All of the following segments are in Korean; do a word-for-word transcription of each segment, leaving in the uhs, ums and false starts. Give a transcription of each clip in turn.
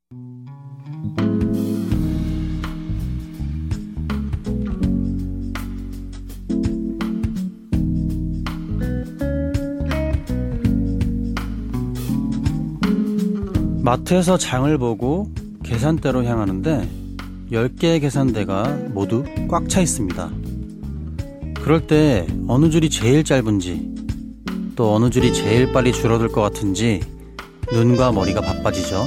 마트에서 장을 보고 계산대로 향하는데 열 개의 계산대가 모두 꽉 차 있습니다. 그럴 때 어느 줄이 제일 짧은지 또 어느 줄이 제일 빨리 줄어들 것 같은지 눈과 머리가 바빠지죠.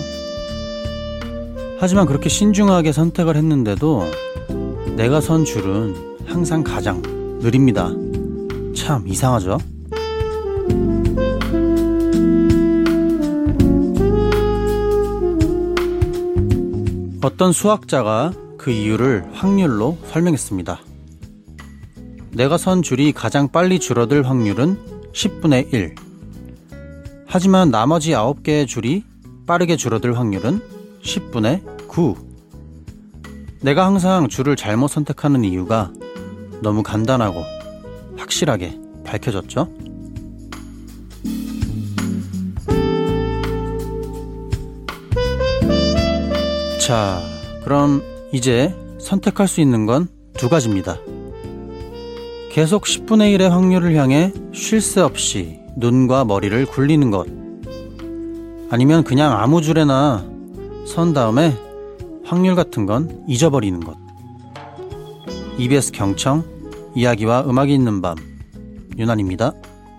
하지만 그렇게 신중하게 선택을 했는데도 내가 선 줄은 항상 가장 느립니다. 참 이상하죠? 어떤 수학자가 그 이유를 확률로 설명했습니다. 내가 선 줄이 가장 빨리 줄어들 확률은 십분의 일. 하지만 나머지 아홉 개의 줄이 빠르게 줄어들 확률은 십분의 구. 내가 항상 줄을 잘못 선택하는 이유가 너무 간단하고 확실하게 밝혀졌죠? 자, 그럼 이제 선택할 수 있는 건 두 가지입니다. 계속 십분의 일의 확률을 향해 쉴 새 없이 눈과 머리를 굴리는 것, 아니면 그냥 아무 줄에나 선 다음에 확률 같은 건 잊어버리는 것. 이비에스 경청, 이야기와 음악이 있는 밤, 윤환입니다.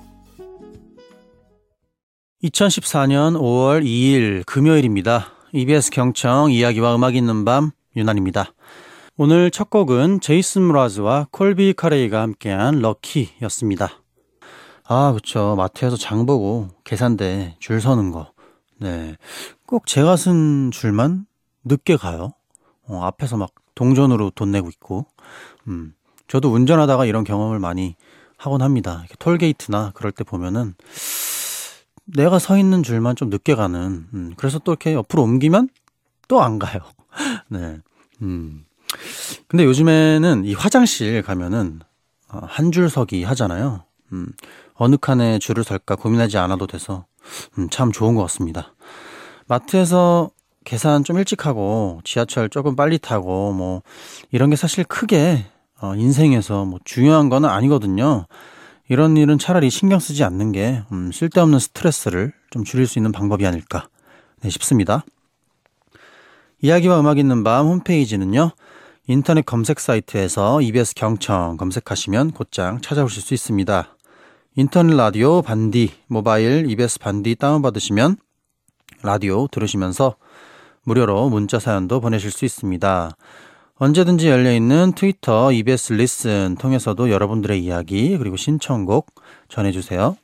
이천십사년 오월 이일 금요일입니다. 이비에스 경청, 이야기와 음악이 있는 밤, 윤환입니다. 오늘 첫 곡은 제이슨 무라즈와 콜비 카레이가 함께한 럭키였습니다. 아, 그쵸. 마트에서 장 보고 계산대 줄 서는 거. 네. 꼭 제가 쓴 줄만 늦게 가요. 어, 앞에서 막 동전으로 돈 내고 있고. 음, 저도 운전하다가 이런 경험을 많이 하곤 합니다. 이렇게 톨게이트나 그럴 때 보면은 내가 서 있는 줄만 좀 늦게 가는. 음, 그래서 또 이렇게 옆으로 옮기면 또 안 가요. 네. 음. 근데 요즘에는 이 화장실 가면은 한 줄 서기 하잖아요. 음, 어느 칸에 줄을 설까 고민하지 않아도 돼서 음, 참 좋은 것 같습니다. 마트에서 계산 좀 일찍 하고 지하철 조금 빨리 타고 뭐 이런 게 사실 크게 어, 인생에서 뭐 중요한 건 아니거든요. 이런 일은 차라리 신경 쓰지 않는 게 음, 쓸데없는 스트레스를 좀 줄일 수 있는 방법이 아닐까 네, 싶습니다. 이야기와 음악 있는 밤 홈페이지는요. 인터넷 검색 사이트에서 이비에스 경청 검색하시면 곧장 찾아오실 수 있습니다. 인터넷 라디오 반디, 모바일 이비에스 반디 다운받으시면 라디오 들으시면서 무료로 문자 사연도 보내실 수 있습니다. 언제든지 열려있는 트위터 이비에스 리슨 통해서도 여러분들의 이야기 그리고 신청곡 전해주세요.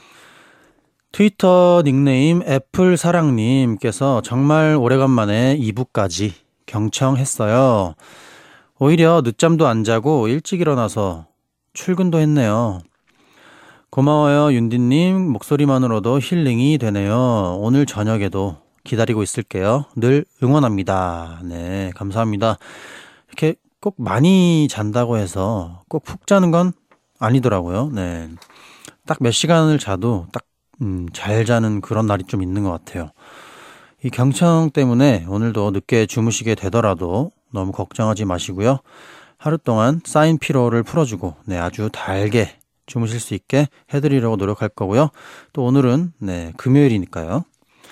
트위터 닉네임 애플사랑님께서 정말 오래간만에 이 부까지 경청했어요. 오히려 늦잠도 안 자고 일찍 일어나서 출근도 했네요. 고마워요 윤디님. 목소리만으로도 힐링이 되네요. 오늘 저녁에도 기다리고 있을게요. 늘 응원합니다. 네, 감사합니다. 이렇게 꼭 많이 잔다고 해서 꼭 푹 자는 건 아니더라고요. 네, 딱 몇 시간을 자도 딱 음, 잘 자는 그런 날이 좀 있는 것 같아요. 이 경청 때문에 오늘도 늦게 주무시게 되더라도 너무 걱정하지 마시고요. 하루 동안 쌓인 피로를 풀어주고 네, 아주 달게 주무실 수 있게 해드리려고 노력할 거고요. 또 오늘은 네, 금요일이니까요.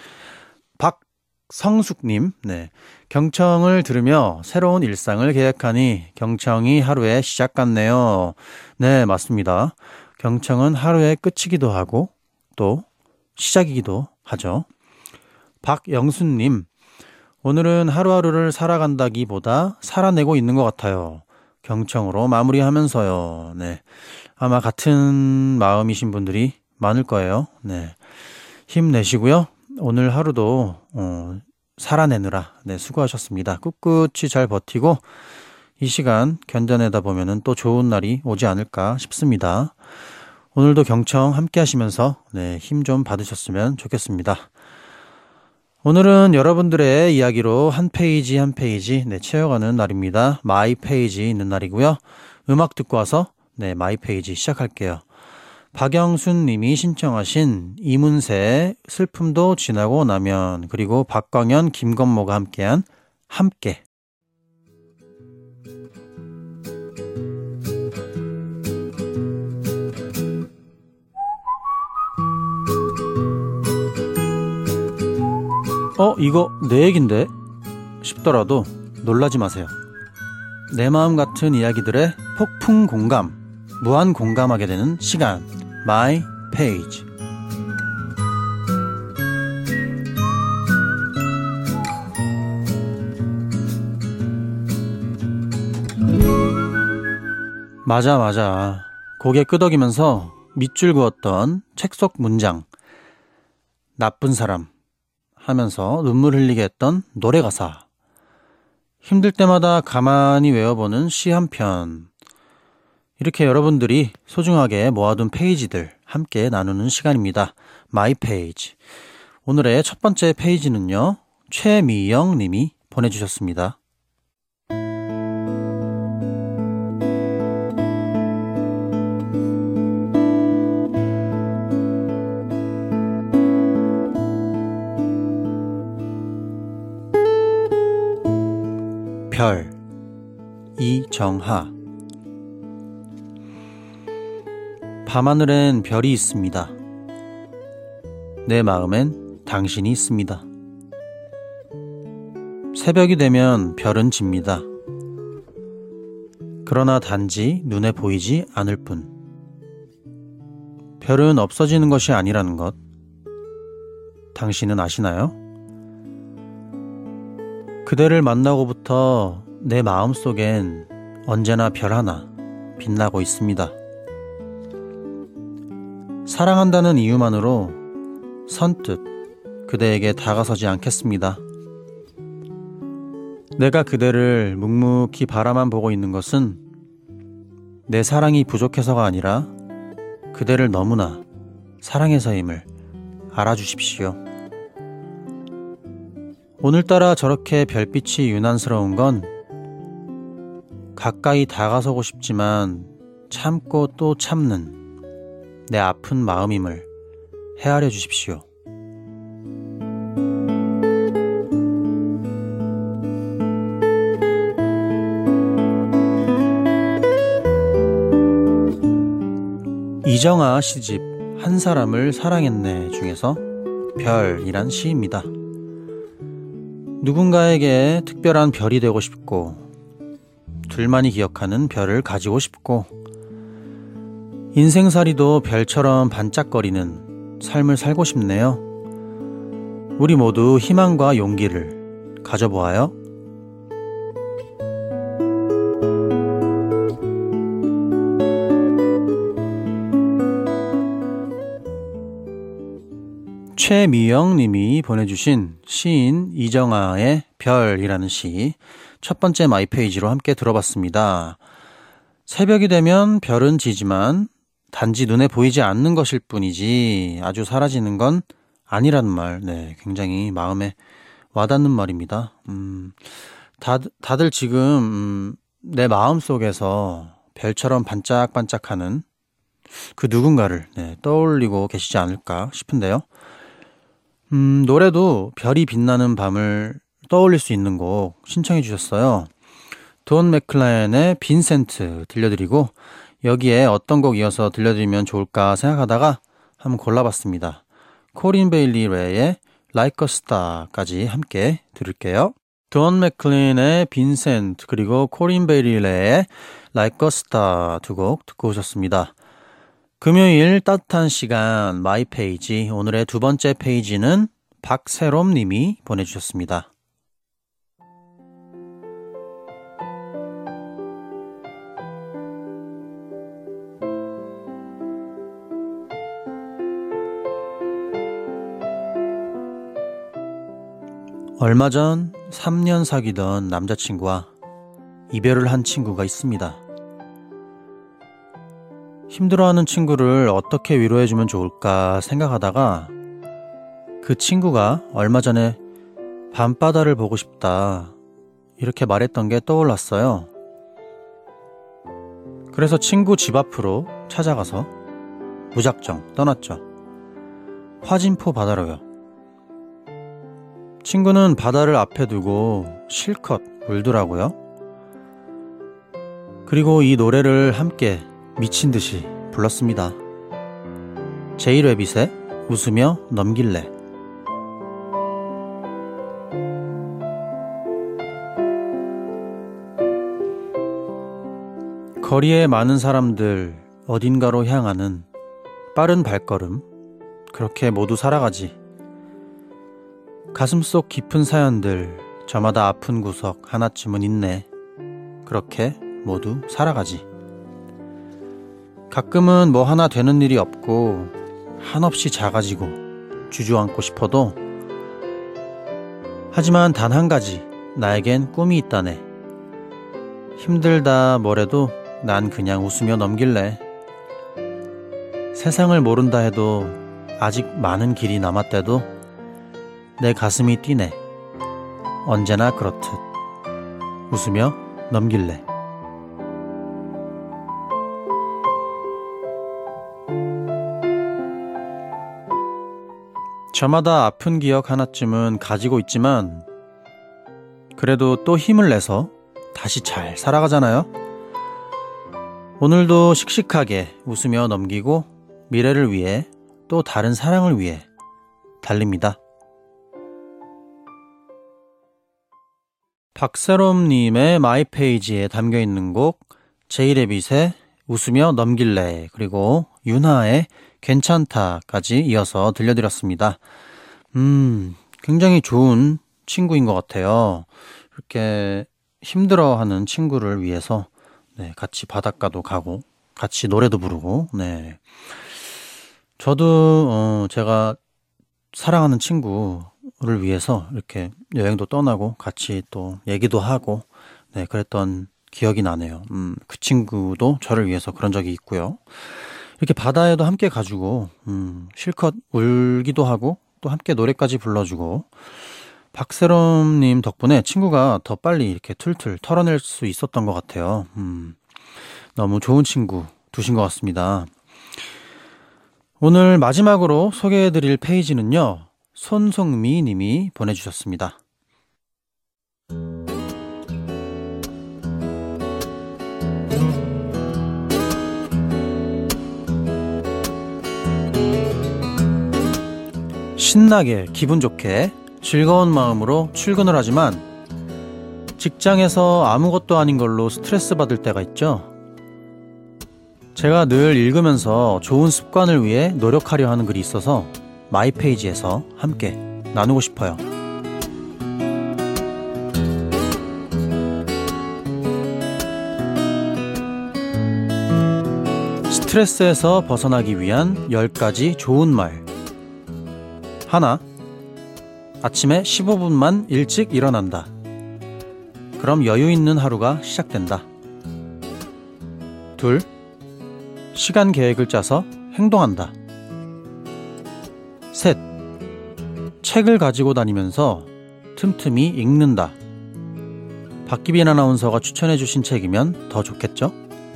박성숙님, 네, 경청을 들으며 새로운 일상을 계획하니 경청이 하루의 시작 같네요. 네, 맞습니다. 경청은 하루의 끝이기도 하고 또 시작이기도 하죠. 박영순님, 오늘은 하루하루를 살아간다기보다 살아내고 있는 것 같아요. 경청으로 마무리하면서요. 네, 아마 같은 마음이신 분들이 많을 거예요. 네, 힘내시고요. 오늘 하루도 어, 살아내느라 네, 수고하셨습니다. 꿋꿋이 잘 버티고 이 시간 견뎌내다 보면은 또 좋은 날이 오지 않을까 싶습니다. 오늘도 경청 함께 하시면서 네, 힘 좀 받으셨으면 좋겠습니다. 오늘은 여러분들의 이야기로 한 페이지 한 페이지 네, 채워가는 날입니다. 마이 페이지 있는 날이고요. 음악 듣고 와서 네, 마이 페이지 시작할게요. 박영순 님이 신청하신 이문세의 슬픔도 지나고 나면, 그리고 박광현, 김건모가 함께한 함께. 어? 이거 내 얘긴데? 싶더라도 놀라지 마세요. 내 마음 같은 이야기들의 폭풍 공감, 무한 공감하게 되는 시간, My Page. 맞아 맞아. 고개 끄덕이면서 밑줄 그었던 책 속 문장, 나쁜 사람 하면서 눈물 흘리게 했던 노래 가사, 힘들 때마다 가만히 외워보는 시 한 편, 이렇게 여러분들이 소중하게 모아둔 페이지들 함께 나누는 시간입니다. 마이 페이지. 오늘의 첫 번째 페이지는요, 최미영 님이 보내주셨습니다. 별, 이정하. 밤하늘엔 별이 있습니다. 내 마음엔 당신이 있습니다. 새벽이 되면 별은 집니다. 그러나 단지 눈에 보이지 않을 뿐. 별은 없어지는 것이 아니라는 것, 당신은 아시나요? 그대를 만나고부터 내 마음속엔 언제나 별 하나 빛나고 있습니다. 사랑한다는 이유만으로 선뜻 그대에게 다가서지 않겠습니다. 내가 그대를 묵묵히 바라만 보고 있는 것은 내 사랑이 부족해서가 아니라 그대를 너무나 사랑해서임을 알아주십시오. 오늘따라 저렇게 별빛이 유난스러운 건 가까이 다가서고 싶지만 참고 또 참는 내 아픈 마음임을 헤아려 주십시오. 이정아 시집 한 사람을 사랑했네 중에서 별이란 시입니다. 누군가에게 특별한 별이 되고 싶고, 둘만이 기억하는 별을 가지고 싶고, 인생살이도 별처럼 반짝거리는 삶을 살고 싶네요. 우리 모두 희망과 용기를 가져보아요. 최미영 님이 보내주신 시인 이정아의 별이라는 시, 첫 번째 마이페이지로 함께 들어봤습니다. 새벽이 되면 별은 지지만 단지 눈에 보이지 않는 것일 뿐이지 아주 사라지는 건 아니라는 말, 네, 굉장히 마음에 와닿는 말입니다. 음, 다, 다들 지금 음, 내 마음속에서 별처럼 반짝반짝하는 그 누군가를 네, 떠올리고 계시지 않을까 싶은데요. 음, 노래도 별이 빛나는 밤을 떠올릴 수 있는 곡 신청해 주셨어요. 돈 맥클라이언의 빈센트 들려드리고, 여기에 어떤 곡 이어서 들려드리면 좋을까 생각하다가 한번 골라봤습니다. 코린 베일리 레의 Like a Star까지 함께 들을게요. 돈 맥클린의 빈센트, 그리고 코린 베일리 레의 Like a Star 두 곡 듣고 오셨습니다. 금요일 따뜻한 시간 마이 페이지, 오늘의 두 번째 페이지는 박세롬 님이 보내주셨습니다. 얼마 전 삼 년 사귀던 남자친구와 이별을 한 친구가 있습니다. 힘들어하는 친구를 어떻게 위로해주면 좋을까 생각하다가 그 친구가 얼마 전에 밤바다를 보고 싶다 이렇게 말했던 게 떠올랐어요. 그래서 친구 집 앞으로 찾아가서 무작정 떠났죠. 화진포 바다로요. 친구는 바다를 앞에 두고 실컷 울더라고요. 그리고 이 노래를 함께 미친 듯이 불렀습니다. 제이레빗의 웃으며 넘길래. 거리에 많은 사람들 어딘가로 향하는 빠른 발걸음, 그렇게 모두 살아가지. 가슴속 깊은 사연들 저마다 아픈 구석 하나쯤은 있네. 그렇게 모두 살아가지. 가끔은 뭐 하나 되는 일이 없고 한없이 작아지고 주저앉고 싶어도, 하지만 단 한 가지 나에겐 꿈이 있다네. 힘들다 뭐래도 난 그냥 웃으며 넘길래. 세상을 모른다 해도 아직 많은 길이 남았대도 내 가슴이 뛰네. 언제나 그렇듯 웃으며 넘길래. 저마다 아픈 기억 하나쯤은 가지고 있지만 그래도 또 힘을 내서 다시 잘 살아가잖아요. 오늘도 씩씩하게 웃으며 넘기고 미래를 위해, 또 다른 사랑을 위해 달립니다. 박세롬님의 마이페이지에 담겨있는 곡 제이레빗의 웃으며 넘길래, 그리고 윤하의 괜찮다까지 이어서 들려드렸습니다. 음, 굉장히 좋은 친구인 것 같아요. 이렇게 힘들어하는 친구를 위해서 네, 같이 바닷가도 가고 같이 노래도 부르고. 네, 저도 어, 제가 사랑하는 친구를 위해서 이렇게 여행도 떠나고 같이 또 얘기도 하고 네, 그랬던 기억이 나네요. 음, 그 친구도 저를 위해서 그런 적이 있고요. 이렇게 바다에도 함께 가지고 음, 실컷 울기도 하고 또 함께 노래까지 불러주고, 박세롬님 덕분에 친구가 더 빨리 이렇게 툴툴 털어낼 수 있었던 것 같아요. 음, 너무 좋은 친구 두신 것 같습니다. 오늘 마지막으로 소개해드릴 페이지는요, 손송미 님이 보내주셨습니다. 신나게 기분 좋게 즐거운 마음으로 출근을 하지만 직장에서 아무것도 아닌 걸로 스트레스 받을 때가 있죠. 제가 늘 읽으면서 좋은 습관을 위해 노력하려 하는 글이 있어서 마이페이지에서 함께 나누고 싶어요. 스트레스에서 벗어나기 위한 열 가지 좋은 말. 하나, 아침에 십오 분만 일찍 일어난다. 그럼 여유 있는 하루가 시작된다. 둘, 시간 계획을 짜서 행동한다. 셋, 책을 가지고 다니면서 틈틈이 읽는다. 박기빈 아나운서가 추천해 주신 책이면 더 좋겠죠?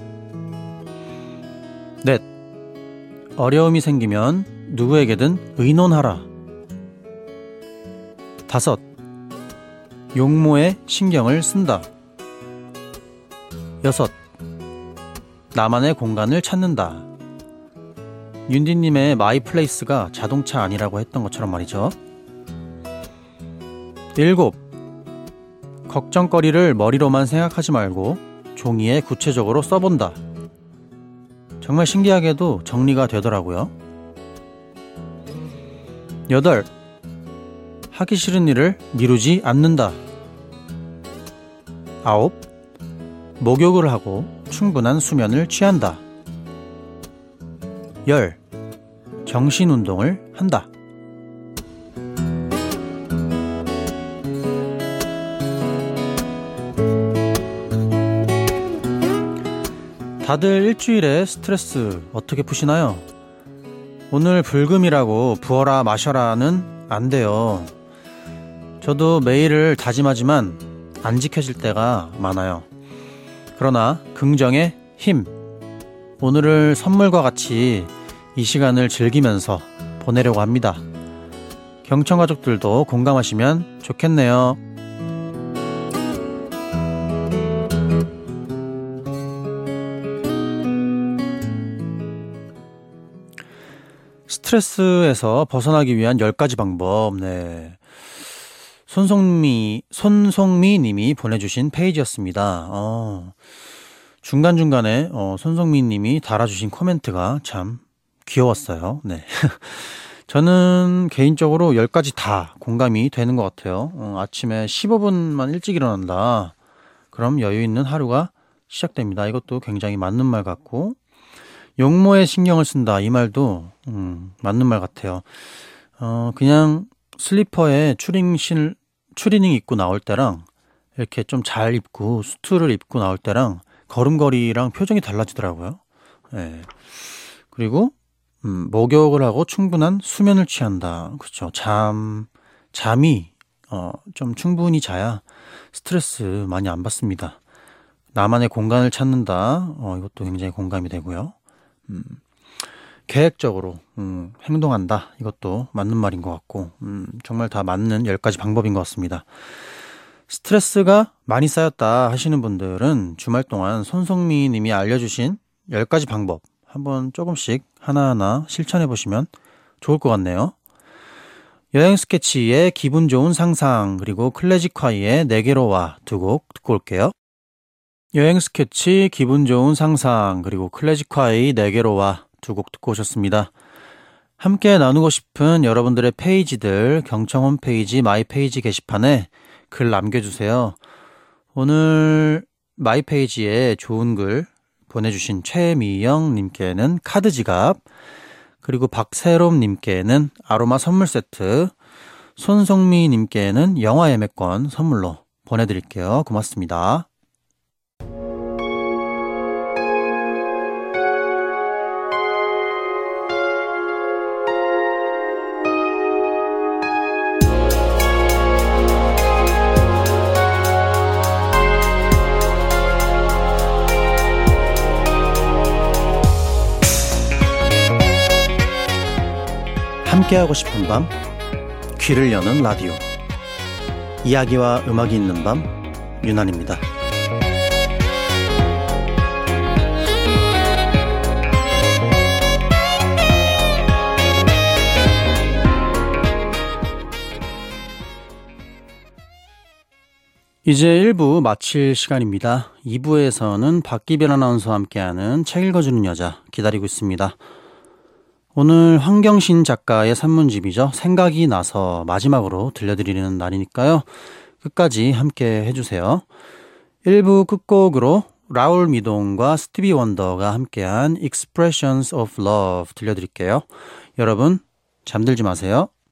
넷, 어려움이 생기면 누구에게든 의논하라. 다섯, 용모에 신경을 쓴다. 여섯, 나만의 공간을 찾는다. 윤디님의 마이플레이스가 자동차 아니라고 했던 것처럼 말이죠. 일곱, 걱정거리를 머리로만 생각하지 말고 종이에 구체적으로 써본다. 정말 신기하게도 정리가 되더라고요. 여덟, 하기 싫은 일을 미루지 않는다. 아홉, 목욕을 하고 충분한 수면을 취한다. 열, 정신운동을 한다. 다들 일주일에 스트레스 어떻게 푸시나요? 오늘 불금이라고 부어라 마셔라는 안 돼요. 저도 매일을 다짐하지만 안 지켜질 때가 많아요. 그러나 긍정의 힘, 오늘을 선물과 같이 이 시간을 즐기면서 보내려고 합니다. 경청 가족들도 공감하시면 좋겠네요. 스트레스에서 벗어나기 위한 열 가지 방법. 네. 손송미, 손송미 님이 보내주신 페이지였습니다. 어, 중간중간에 어, 손송미 님이 달아주신 코멘트가 참 귀여웠어요. 네. 저는 개인적으로 열 가지 다 공감이 되는 것 같아요. 어, 아침에 십오 분만 일찍 일어난다. 그럼 여유 있는 하루가 시작됩니다. 이것도 굉장히 맞는 말 같고, 용모에 신경을 쓴다. 이 말도 음, 맞는 말 같아요. 어, 그냥 슬리퍼에 추링실, 추리닝 입고 나올 때랑 이렇게 좀 잘 입고 수트를 입고 나올 때랑 걸음걸이랑 표정이 달라지더라고요. 네. 그리고 음, 목욕을 하고 충분한 수면을 취한다. 그렇죠. 잠, 잠이 어, 좀 충분히 자야 스트레스 많이 안 받습니다. 나만의 공간을 찾는다. 어, 이것도 굉장히 공감이 되고요. 음, 계획적으로 음, 행동한다. 이것도 맞는 말인 것 같고, 음, 정말 다 맞는 열 가지 방법인 것 같습니다. 스트레스가 많이 쌓였다 하시는 분들은 주말 동안 손성미 님이 알려주신 열 가지 방법 한번 조금씩 하나하나 실천해 보시면 좋을 것 같네요. 여행 스케치의 기분 좋은 상상, 그리고 클래식화이의 내게로 와 두 곡 듣고 올게요. 여행 스케치, 기분 좋은 상상, 그리고 클래식화이 내게로 와 두 곡 듣고 오셨습니다. 함께 나누고 싶은 여러분들의 페이지들 경청 홈페이지 마이페이지 게시판에 글 남겨주세요. 오늘 마이페이지에 좋은 글 보내주신 최미영 님께는 카드 지갑, 그리고 박세롬 님께는 아로마 선물 세트, 손성미 님께는 영화 예매권 선물로 보내드릴게요. 고맙습니다. 함께하고 싶은 밤, 귀를 여는 라디오. 이야기와 음악이 있는 밤, 유난입니다. 이제 일 부 마칠 시간입니다. 이 부에서는 박기별 아나운서와 함께하는 책 읽어주는 여자 기다리고 있습니다. 오늘 황경신 작가의 산문집이죠. 생각이 나서 마지막으로 들려드리는 날이니까요. 끝까지 함께 해주세요. 일 부 끝곡으로 라울 미동과 스티비 원더가 함께한 Expressions of Love 들려드릴게요. 여러분 잠들지 마세요.